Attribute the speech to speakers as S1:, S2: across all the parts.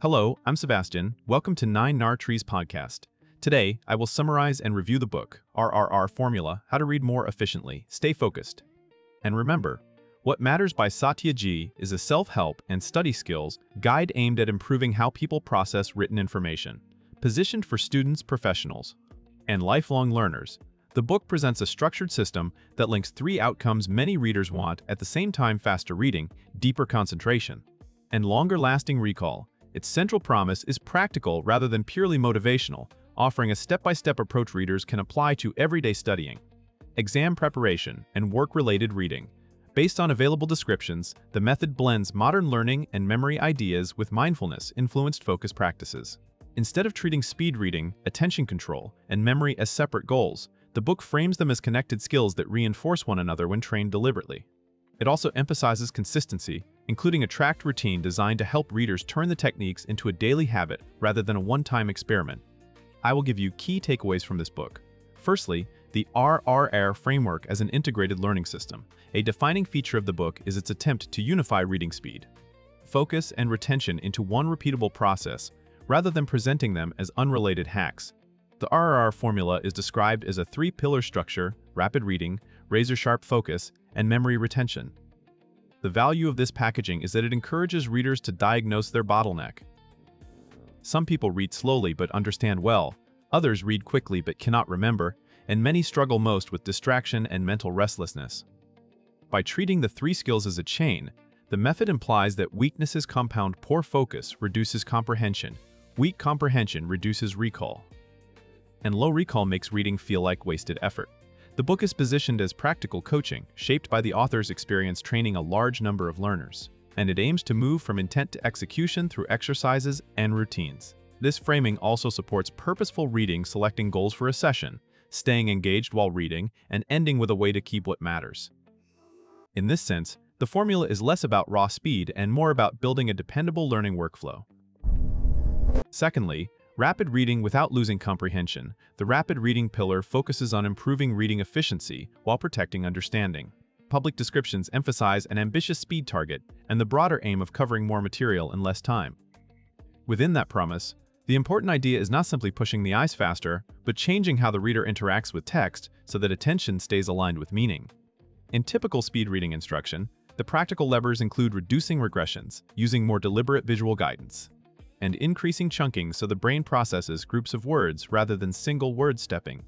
S1: Hello, I'm Sebastian. Welcome to 9 Trees podcast. Today, I will summarize and review the book, RRR Formula, How to Read More Efficiently, Stay Focused. And remember, What Matters by Satyajit is a self-help and study skills guide aimed at improving how people process written information. Positioned for students, professionals, and lifelong learners, the book presents a structured system that links 3 outcomes many readers want at the same time: faster reading, deeper concentration, and longer-lasting recall. Its central promise is practical rather than purely motivational, offering a step-by-step approach readers can apply to everyday studying, exam preparation, and work-related reading. Based on available descriptions, the method blends modern learning and memory ideas with mindfulness-influenced focus practices. Instead of treating speed reading, attention control, and memory as separate goals, the book frames them as connected skills that reinforce one another when trained deliberately. It also emphasizes consistency, including a tracked routine designed to help readers turn the techniques into a daily habit rather than a one-time experiment. I will give you key takeaways from this book. Firstly, the RRR framework as an integrated learning system. A defining feature of the book is its attempt to unify reading speed, focus, and retention into one repeatable process, rather than presenting them as unrelated hacks. The RRR formula is described as a 3-pillar structure: rapid reading, razor-sharp focus, and memory retention. The value of this packaging is that it encourages readers to diagnose their bottleneck. Some people read slowly but understand well, others read quickly but cannot remember, and many struggle most with distraction and mental restlessness. By treating the 3 skills as a chain, the method implies that weaknesses compound: poor focus reduces comprehension, weak comprehension reduces recall, and low recall makes reading feel like wasted effort. The book is positioned as practical coaching, shaped by the author's experience training a large number of learners, and it aims to move from intent to execution through exercises and routines. This framing also supports purposeful reading, selecting goals for a session, staying engaged while reading, and ending with a way to keep what matters. In this sense, the formula is less about raw speed and more about building a dependable learning workflow. Secondly, rapid reading without losing comprehension. The rapid reading pillar focuses on improving reading efficiency while protecting understanding. Public descriptions emphasize an ambitious speed target and the broader aim of covering more material in less time. Within that promise, the important idea is not simply pushing the eyes faster, but changing how the reader interacts with text so that attention stays aligned with meaning. In typical speed reading instruction, the practical levers include reducing regressions, using more deliberate visual guidance, and increasing chunking so the brain processes groups of words rather than single word stepping.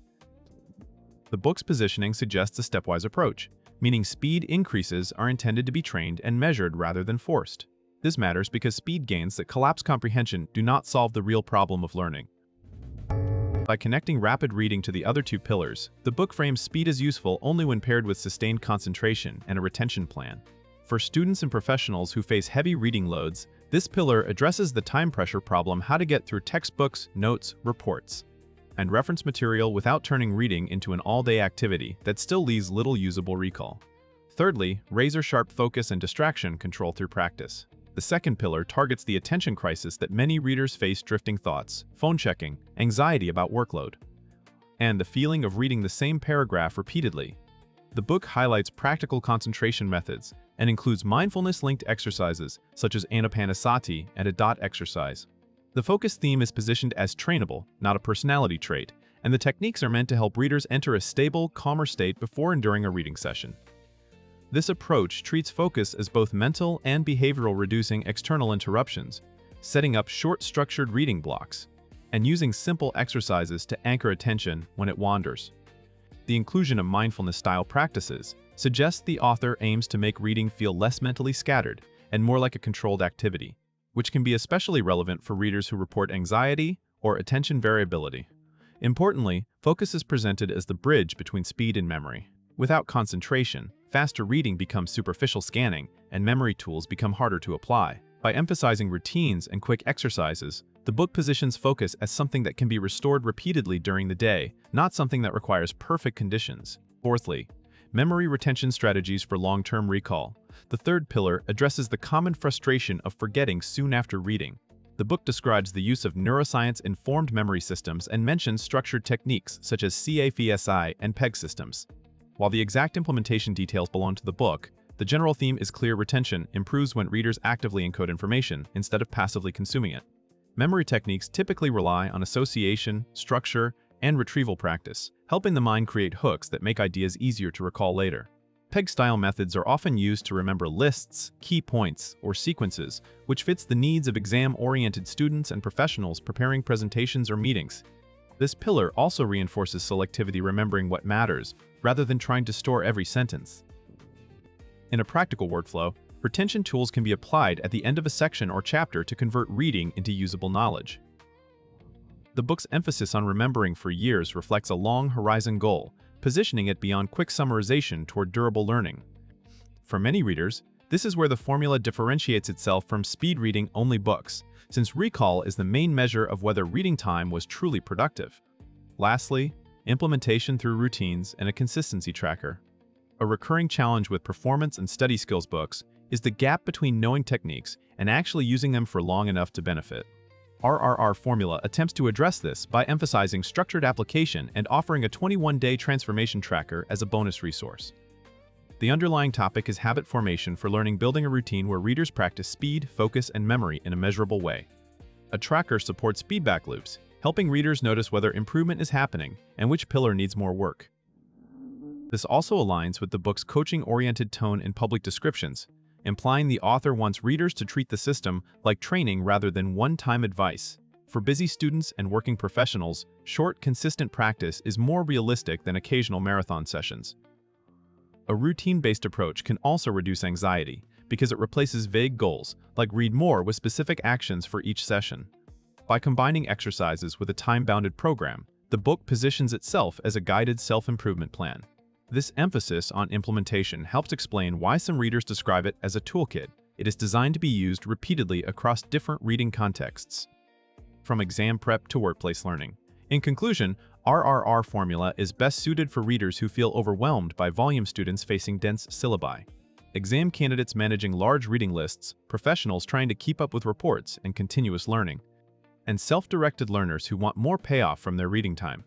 S1: The book's positioning suggests a stepwise approach, meaning speed increases are intended to be trained and measured rather than forced. This matters because speed gains that collapse comprehension do not solve the real problem of learning. By connecting rapid reading to the other 2 pillars, the book frames speed as useful only when paired with sustained concentration and a retention plan. For students and professionals who face heavy reading loads, this pillar addresses the time pressure problem: how to get through textbooks, notes, reports, and reference material without turning reading into an all-day activity that still leaves little usable recall. Thirdly, razor-sharp focus and distraction control through practice. The second pillar targets the attention crisis that many readers face: drifting thoughts, phone checking, anxiety about workload, and the feeling of reading the same paragraph repeatedly. The book highlights practical concentration methods and includes mindfulness-linked exercises such as Anapanasati and a dot exercise. The focus theme is positioned as trainable, not a personality trait, and the techniques are meant to help readers enter a stable, calmer state before and during a reading session. This approach treats focus as both mental and behavioral, reducing external interruptions, setting up short, structured reading blocks, and using simple exercises to anchor attention when it wanders. The inclusion of mindfulness-style practices suggests the author aims to make reading feel less mentally scattered and more like a controlled activity, which can be especially relevant for readers who report anxiety or attention variability. Importantly, focus is presented as the bridge between speed and memory. Without concentration, faster reading becomes superficial scanning, and memory tools become harder to apply. By emphasizing routines and quick exercises, the book positions focus as something that can be restored repeatedly during the day, not something that requires perfect conditions. Fourthly, memory retention strategies for long-term recall. The third pillar addresses the common frustration of forgetting soon after reading. The book describes the use of neuroscience-informed memory systems and mentions structured techniques such as CAPSI and PEG systems. While the exact implementation details belong to the book, the general theme is clear: retention improves when readers actively encode information instead of passively consuming it. Memory techniques typically rely on association, structure, and retrieval practice, helping the mind create hooks that make ideas easier to recall later. PEG-style methods are often used to remember lists, key points, or sequences, which fits the needs of exam-oriented students and professionals preparing presentations or meetings. This pillar also reinforces selectivity, remembering what matters, rather than trying to store every sentence. In a practical workflow, retention tools can be applied at the end of a section or chapter to convert reading into usable knowledge. The book's emphasis on remembering for years reflects a long-horizon goal, positioning it beyond quick summarization toward durable learning. For many readers, this is where the formula differentiates itself from speed-reading-only books, since recall is the main measure of whether reading time was truly productive. Lastly, implementation through routines and a consistency tracker. A recurring challenge with performance and study skills books is the gap between knowing techniques and actually using them for long enough to benefit. RRR Formula attempts to address this by emphasizing structured application and offering a 21-day transformation tracker as a bonus resource. The underlying topic is habit formation for learning, building a routine where readers practice speed, focus, and memory in a measurable way. A tracker supports feedback loops, helping readers notice whether improvement is happening and which pillar needs more work. This also aligns with the book's coaching-oriented tone in public descriptions, implying the author wants readers to treat the system like training rather than one-time advice. For busy students and working professionals, short, consistent practice is more realistic than occasional marathon sessions. A routine-based approach can also reduce anxiety because it replaces vague goals, like read more, with specific actions for each session. By combining exercises with a time-bounded program, the book positions itself as a guided self-improvement plan. This emphasis on implementation helps explain why some readers describe it as a toolkit. It is designed to be used repeatedly across different reading contexts, from exam prep to workplace learning. In conclusion, RRR Formula is best suited for readers who feel overwhelmed by volume, students facing dense syllabi, exam candidates managing large reading lists, professionals trying to keep up with reports and continuous learning, and self-directed learners who want more payoff from their reading time.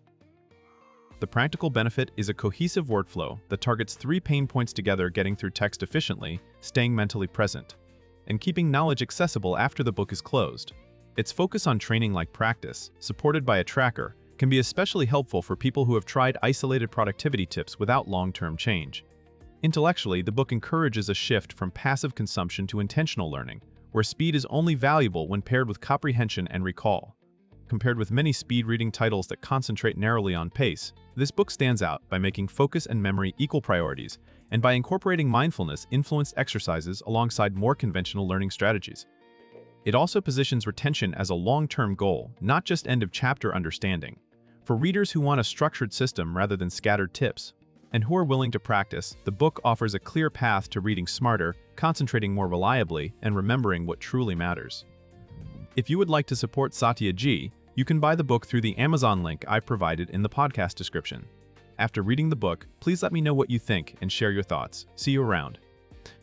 S1: The practical benefit is a cohesive workflow that targets 3 pain points together: getting through text efficiently, staying mentally present, and keeping knowledge accessible after the book is closed. Its focus on training like practice, supported by a tracker, can be especially helpful for people who have tried isolated productivity tips without long-term change. Intellectually, the book encourages a shift from passive consumption to intentional learning, where speed is only valuable when paired with comprehension and recall. Compared with many speed-reading titles that concentrate narrowly on pace, this book stands out by making focus and memory equal priorities, and by incorporating mindfulness-influenced exercises alongside more conventional learning strategies. It also positions retention as a long-term goal, not just end-of-chapter understanding. For readers who want a structured system rather than scattered tips, and who are willing to practice, the book offers a clear path to reading smarter, concentrating more reliably, and remembering what truly matters. If you would like to support Satya G, you can buy the book through the Amazon link I provided in the podcast description. After reading the book, please let me know what you think and share your thoughts. See you around.